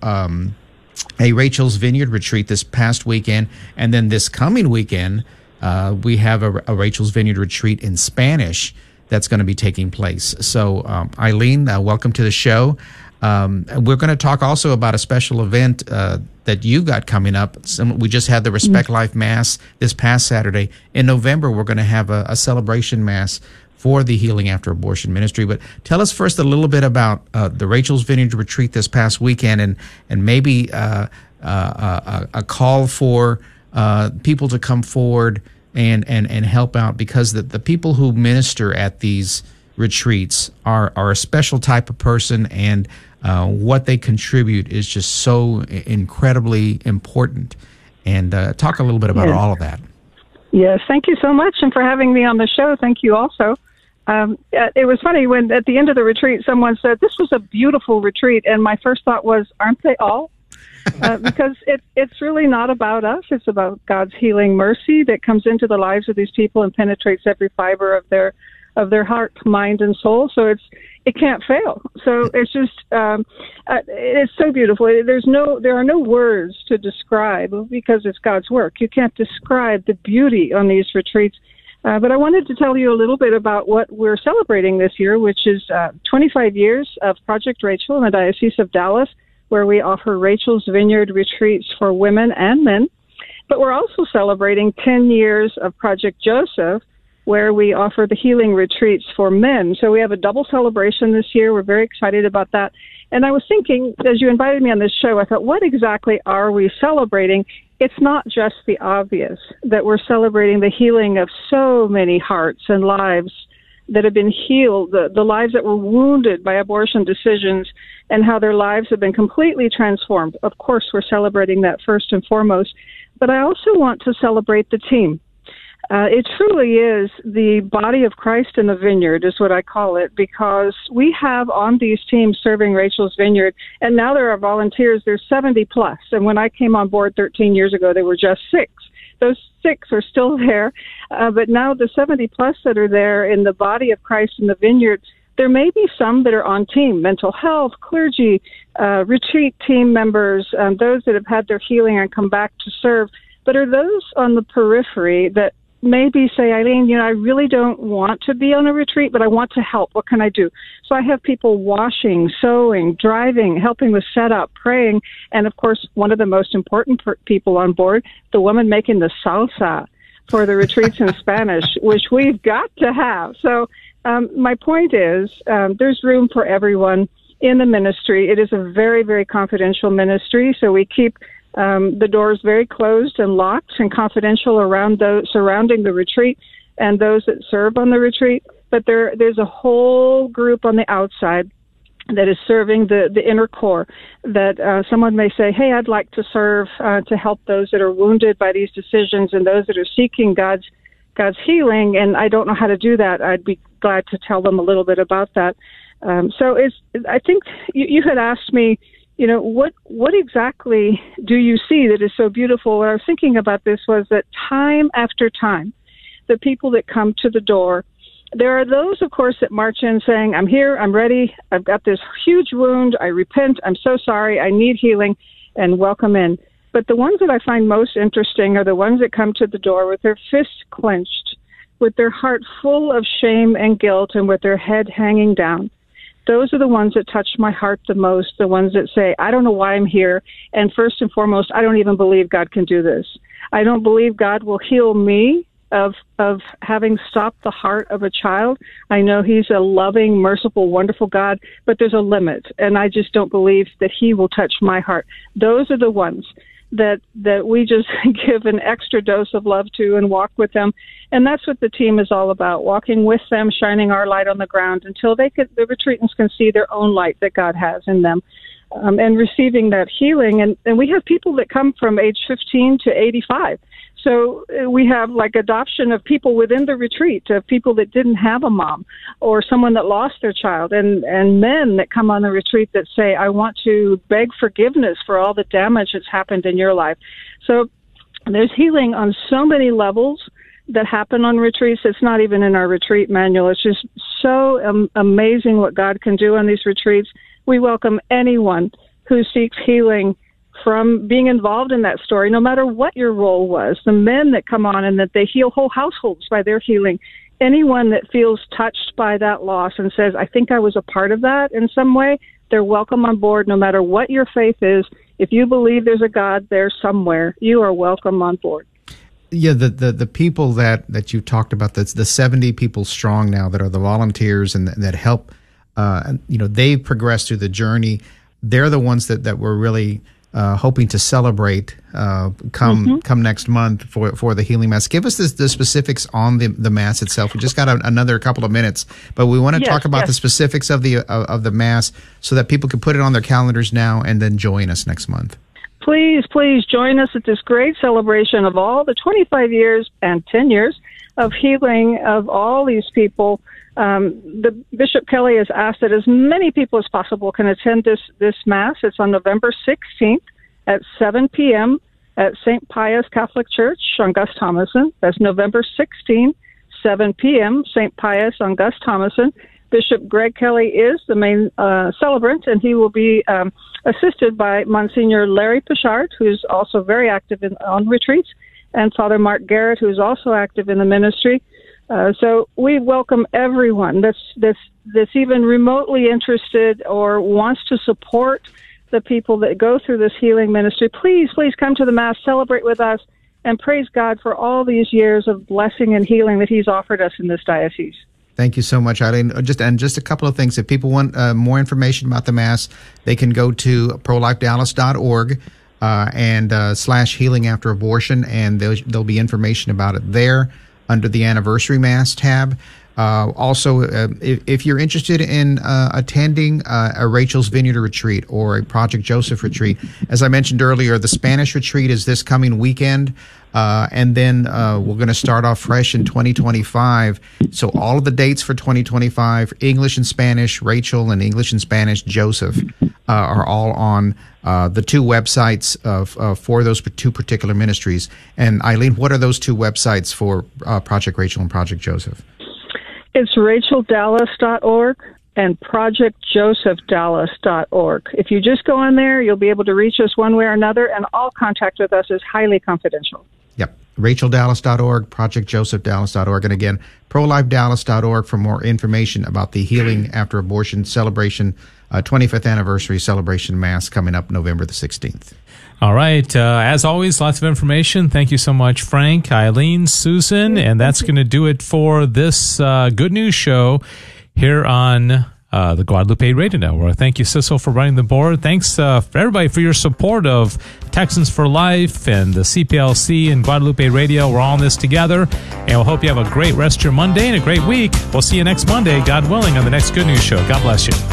a Rachel's Vineyard retreat this past weekend, and then this coming weekend we have a Rachel's Vineyard retreat in Spanish that's going to be taking place. So Eileen, welcome to the show. We're going to talk also about a special event that you've got coming up. We just had the Respect Life Mass this past Saturday. In November, we're going to have a celebration Mass for the Healing After Abortion Ministry. But tell us first a little bit about the Rachel's Vineyard retreat this past weekend, and maybe a call for people to come forward and help out, because the people who minister at these retreats are a special type of person, and what they contribute is just so incredibly important. And talk a little bit about all of that. Yes, thank you so much, and for having me on the show. Thank you also. It was funny when at the end of the retreat, someone said, "This was a beautiful retreat," and my first thought was, "Aren't they all?" Because it's really not about us. It's about God's healing mercy that comes into the lives of these people and penetrates every fiber of their heart, mind, and soul. So it can't fail. So it's just it's so beautiful. There are no words to describe, because it's God's work. You can't describe the beauty on these retreats. But I wanted to tell you a little bit about what we're celebrating this year, which is 25 years of Project Rachel in the Diocese of Dallas, where we offer Rachel's Vineyard retreats for women and men. But we're also celebrating 10 years of Project Joseph, where we offer the healing retreats for men. So we have a double celebration this year. We're very excited about that. And I was thinking, as you invited me on this show, I thought, what exactly are we celebrating? It's not just the obvious that we're celebrating the healing of so many hearts and lives that have been healed, the lives that were wounded by abortion decisions, and how their lives have been completely transformed. Of course, we're celebrating that first and foremost. But I also want to celebrate the team. It truly is the body of Christ in the vineyard, is what I call it, because we have on these teams serving Rachel's Vineyard, and now there are volunteers, there's 70 plus. And when I came on board 13 years ago, there were just 6. Those 6 are still there, but now the 70 plus that are there in the body of Christ in the vineyard, there may be some that are on team, mental health, clergy, retreat team members, those that have had their healing and come back to serve. But are those on the periphery that maybe say, Eileen, I really don't want to be on a retreat, but I want to help. What can I do? So I have people washing, sewing, driving, helping with setup, praying, and of course, one of the most important people on board, the woman making the salsa for the retreats in Spanish, which we've got to have. So my point is, there's room for everyone in the ministry. It is a very, very confidential ministry, so we keep the doors very closed and locked and confidential around those surrounding the retreat and those that serve on the retreat. But there's a whole group on the outside that is serving the inner core, that someone may say, hey, I'd like to serve to help those that are wounded by these decisions and those that are seeking God's healing, and I don't know how to do that. I'd be glad to tell them a little bit about that. So I think you had asked me, what exactly do you see that is so beautiful? What I was thinking about this was that time after time, the people that come to the door, there are those, of course, that march in saying, I'm here, I'm ready, I've got this huge wound, I repent, I'm so sorry, I need healing, and welcome in. But the ones that I find most interesting are the ones that come to the door with their fists clenched, with their heart full of shame and guilt, and with their head hanging down. Those are the ones that touch my heart the most, the ones that say, I don't know why I'm here, and first and foremost, I don't even believe God can do this. I don't believe God will heal me of having stopped the heart of a child. I know He's a loving, merciful, wonderful God, but there's a limit, and I just don't believe that He will touch my heart. Those are the ones that we just give an extra dose of love to and walk with them. And that's what the team is all about, walking with them, shining our light on the ground until the retreatants can see their own light that God has in them, and receiving that healing. And we have people that come from age 15 to 85. So we have like adoption of people within the retreat, of people that didn't have a mom or someone that lost their child, and men that come on the retreat that say, I want to beg forgiveness for all the damage that's happened in your life. So there's healing on so many levels that happen on retreats. It's not even in our retreat manual. It's just so amazing what God can do on these retreats. We welcome anyone who seeks healing from being involved in that story, no matter what your role was. The men that come on and that they heal whole households by their healing. Anyone that feels touched by that loss and says, I think I was a part of that in some way, they're welcome on board, no matter what your faith is. If you believe there's a God there somewhere, you are welcome on board. Yeah, the people that you talked about, the 70 people strong now that are the volunteers and that help, they've progressed through the journey. They're the ones that we're really hoping to celebrate come next month for the Healing Mass. Give us the specifics on the Mass itself. We just got another couple of minutes, but we want to talk about the specifics of the Mass so that people can put it on their calendars now and then join us next month. Please join us at this great celebration of all the 25 years and 10 years of healing of all these people. The Bishop Kelly has asked that as many people as possible can attend this Mass. It's on November 16th at 7 p.m. at St. Pius Catholic Church on Gus Thomason. That's November 16th, 7 p.m., St. Pius on Gus Thomason. Bishop Greg Kelly is the main celebrant, and he will be assisted by Monsignor Larry Pichard, who's also very active on retreats, and Father Mark Garrett, who's also active in the ministry. So we welcome everyone that's even remotely interested or wants to support the people that go through this healing ministry. Please come to the Mass, celebrate with us, and praise God for all these years of blessing and healing that He's offered us in this diocese. Thank you so much, Eileen. Just a couple of things. If people want more information about the Mass, they can go to prolifedallas.org and / healing after abortion, and there'll be information about it there under the Anniversary Mass tab. Also, if you're interested in attending a Rachel's Vineyard retreat or a Project Joseph retreat, as I mentioned earlier, the Spanish retreat is this coming weekend, and then we're going to start off fresh in 2025. So all of the dates for 2025, English and Spanish Rachel and English and Spanish Joseph, are all on the two websites for those two particular ministries. And Eileen, what are those two websites for Project Rachel and Project Joseph? It's racheldallas.org and projectjosephdallas.org. If you just go in there, you'll be able to reach us one way or another, and all contact with us is highly confidential. Yep. racheldallas.org, projectjosephdallas.org, and again, prolifedallas.org for more information about the Healing After Abortion celebration, 25th anniversary celebration Mass coming up November the 16th. All right. As always, lots of information. Thank you so much, Frank, Eileen, Susan. And that's going to do it for this Good News Show here on the Guadalupe Radio Network. Thank you, Cecil, for running the board. Thanks for everybody for your support of Texans for Life and the CPLC and Guadalupe Radio. We're all in this together. And we'll hope you have a great rest of your Monday and a great week. We'll see you next Monday, God willing, on the next Good News Show. God bless you.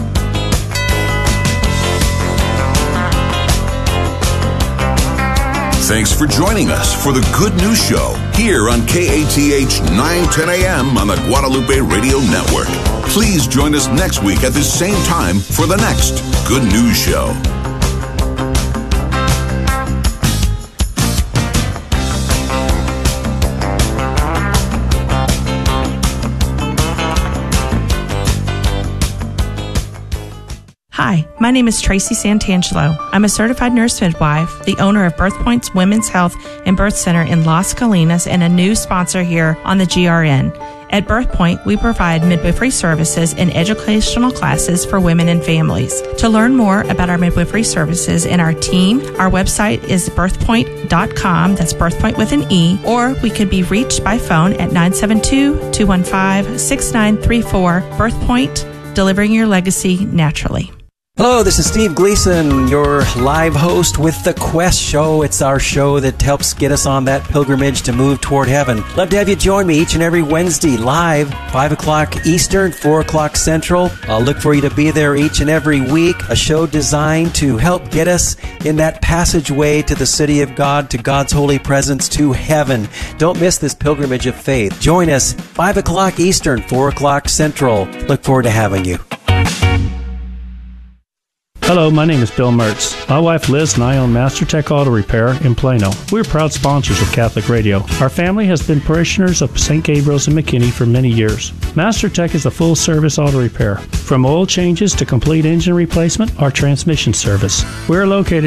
Thanks for joining us for the Good News Show here on KATH 910 AM on the Guadalupe Radio Network. Please join us next week at the same time for the next Good News Show. Hi, my name is Tracy Santangelo. I'm a certified nurse midwife, the owner of BirthPoint's Women's Health and Birth Center in Las Colinas, and a new sponsor here on the GRN. At BirthPoint, we provide midwifery services and educational classes for women and families. To learn more about our midwifery services and our team, our website is birthpoint.com. That's BirthPoint with an E. Or we could be reached by phone at 972-215-6934. BirthPoint, delivering your legacy naturally. Hello, this is Steve Gleason, your live host with The Quest Show. It's our show that helps get us on that pilgrimage to move toward heaven. Love to have you join me each and every Wednesday live, 5 o'clock Eastern, 4 o'clock Central. I'll look for you to be there each and every week. A show designed to help get us in that passageway to the city of God, to God's holy presence, to heaven. Don't miss this pilgrimage of faith. Join us 5 o'clock Eastern, 4 o'clock Central. Look forward to having you. Hello, my name is Bill Mertz. My wife Liz and I own MasterTech Auto Repair in Plano. We're proud sponsors of Catholic Radio. Our family has been parishioners of St. Gabriel's in McKinney for many years. MasterTech is a full-service auto repair. From oil changes to complete engine replacement or transmission service. We're located